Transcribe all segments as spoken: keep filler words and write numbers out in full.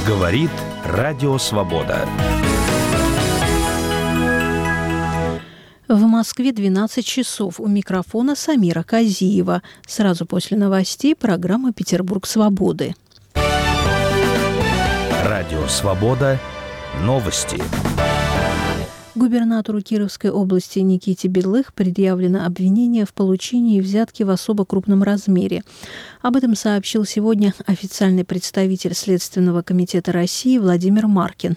Говорит Радио Свобода. В Москве двенадцать часов. У микрофона Самира Казиева. Сразу после новостей программа «Петербург свободы». Радио Свобода. Новости. Губернатору Кировской области Никите Белых предъявлено обвинение в получении взятки в особо крупном размере. Об этом сообщил сегодня официальный представитель Следственного комитета России Владимир Маркин.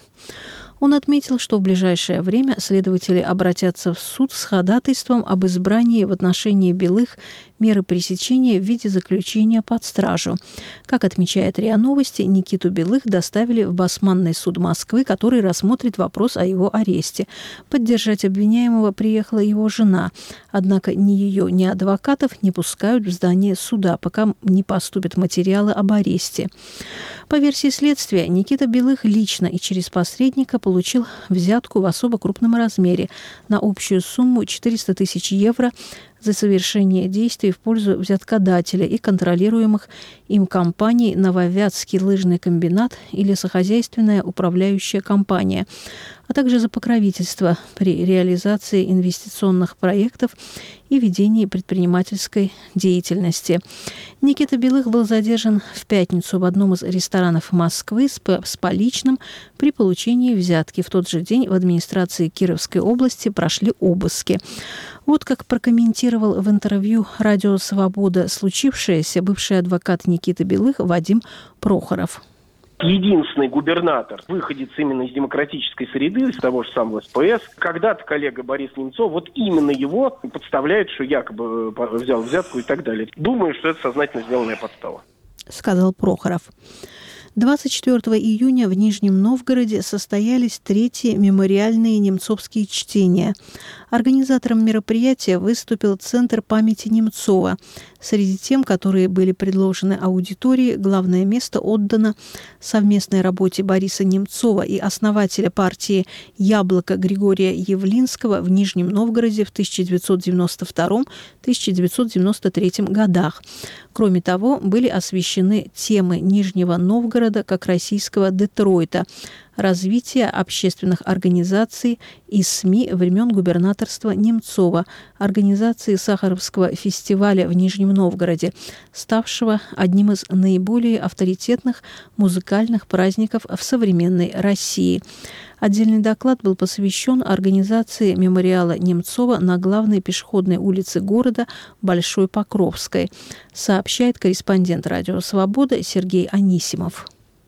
Он отметил, что в ближайшее время следователи обратятся в суд с ходатайством об избрании в отношении Белых меры пресечения в виде заключения под стражу. Как отмечает РИА Новости, Никиту Белых доставили в Басманный суд Москвы, который рассмотрит вопрос о его аресте. Поддержать обвиняемого приехала его жена. Однако ни ее, ни адвокатов не пускают в здание суда, пока не поступят материалы об аресте. По версии следствия, Никита Белых лично и через посредника получил взятку в особо крупном размере на общую сумму четыреста тысяч евро за совершение действий в пользу взяткодателя и контролируемых им компаний «Нововятский лыжный комбинат» и «Лесохозяйственная управляющая компания», а также за покровительство при реализации инвестиционных проектов и ведении предпринимательской деятельности. Никита Белых был задержан в пятницу в одном из ресторанов Москвы с, с поличным при получении взятки. В тот же день в администрации Кировской области прошли обыски. Вот как прокомментировал в интервью «Радио Свобода» случившееся бывший адвокат Никиты Белых Вадим Прохоров. Единственный губернатор, выходец именно из демократической среды, из того же самого СПС, когда-то коллега Борис Немцов, вот именно его подставляет, что якобы взял взятку и так далее. Думаю, что это сознательно сделанная подстава. Сказал Прохоров. двадцать четвёртого июня в Нижнем Новгороде состоялись третьи мемориальные немцовские чтения. Организатором мероприятия выступил Центр памяти Немцова. Среди тем, которые были предложены аудитории, главное место отдано совместной работе Бориса Немцова и основателя партии «Яблоко» Григория Явлинского в Нижнем Новгороде в тысяча девятьсот девяносто втором — тысяча девятьсот девяносто третьем годах. Кроме того, были освещены темы Нижнего Новгорода как российского Детройта, развитие общественных организаций и СМИ времен губернаторства Немцова, организации Сахаровского фестиваля в Нижнем Новгороде, ставшего одним из наиболее авторитетных музыкальных праздников в современной России. Отдельный доклад был посвящен организации мемориала Немцова на главной пешеходной улице города Большой Покровской, сообщает корреспондент «Радио Свобода» Сергей Анисимов.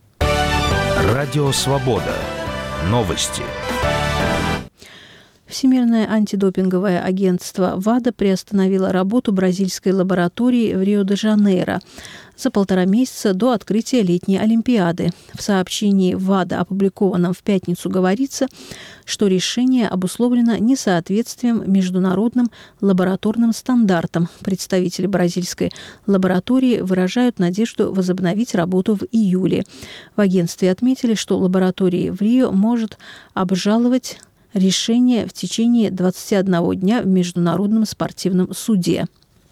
Радио Свобода. Новости. Всемирное антидопинговое агентство ВАДА приостановило работу бразильской лаборатории в Рио-де-Жанейро за полтора месяца до открытия летней Олимпиады. В сообщении ВАДА, опубликованном в пятницу, говорится, что решение обусловлено несоответствием международным лабораторным стандартам. Представители бразильской лаборатории выражают надежду возобновить работу в июле. В агентстве отметили, что лаборатория в Рио может обжаловать решение в течение двадцати одного дня в Международном спортивном суде.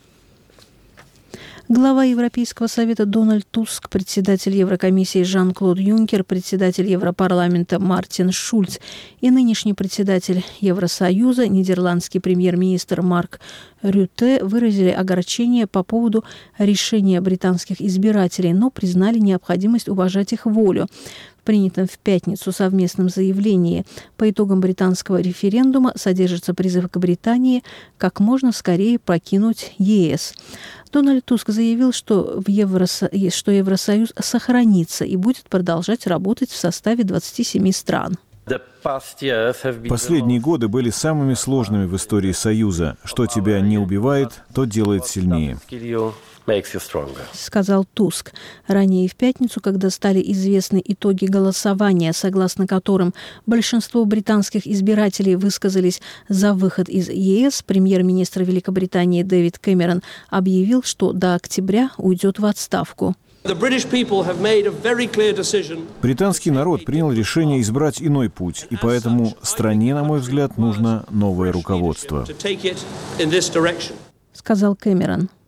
Глава Европейского совета Дональд Туск, председатель Еврокомиссии Жан-Клод Юнкер, председатель Европарламента Мартин Шульц и нынешний председатель Евросоюза, нидерландский премьер-министр Марк Рютте, выразили огорчение по поводу решения британских избирателей, но признали необходимость уважать их волю. В принятом в пятницу совместном заявлении по итогам британского референдума содержится призыв к Британии как можно скорее покинуть ЕС. Дональд Туск заявил, что, в Евросо... что Евросоюз сохранится и будет продолжать работать в составе двадцати семи стран. Последние годы были самыми сложными в истории Союза. Что тебя не убивает, то делает сильнее. Сказал Туск. Ранее в пятницу, когда стали известны итоги голосования, согласно которым большинство британских избирателей высказались за выход из ЕС, премьер-министр Великобритании Дэвид Кэмерон объявил, что до октября уйдет в отставку. Британский народ принял решение избрать иной путь, и поэтому стране, на мой взгляд, нужно новое руководство, сказал Кэмерон.